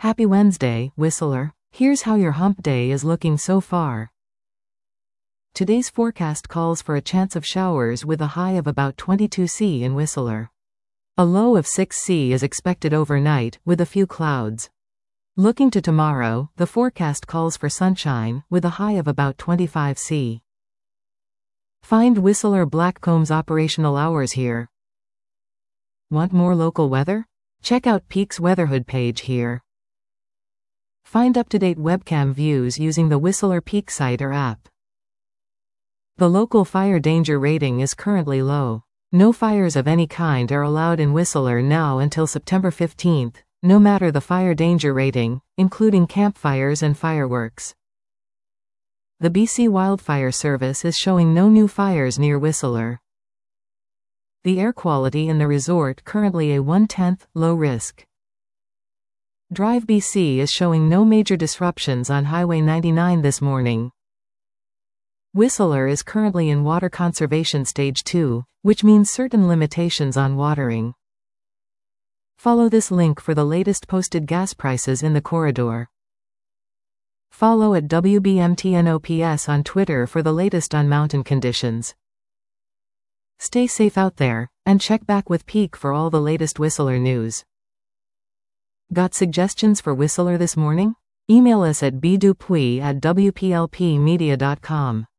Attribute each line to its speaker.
Speaker 1: Happy Wednesday, Whistler. Here's how your hump day is looking so far. Today's forecast calls for a chance of showers with a high of about 22°C in Whistler. A low of 6°C is expected overnight, with a few clouds. Looking to tomorrow, the forecast calls for sunshine, with a high of about 25°C. Find Whistler Blackcomb's operational hours here. Want more local weather? Check out Peak's Weatherhood page here. Find up-to-date webcam views using the Whistler Peak site or app. The local fire danger rating is currently low. No fires of any kind are allowed in Whistler now until September 15th, no matter the fire danger rating, including campfires and fireworks. The BC Wildfire Service is showing no new fires near Whistler. The air quality in the resort currently a 1/10 low risk. Drive BC is showing no major disruptions on Highway 99 this morning. Whistler is currently in Water Conservation Stage 2, which means certain limitations on watering. Follow this link for the latest posted gas prices in the corridor. Follow at WBMTNOPS on Twitter for the latest on mountain conditions. Stay safe out there, and check back with Peak for all the latest Whistler news. Got suggestions for Whistler this morning? Email us at bdupuy@wplpmedia.com.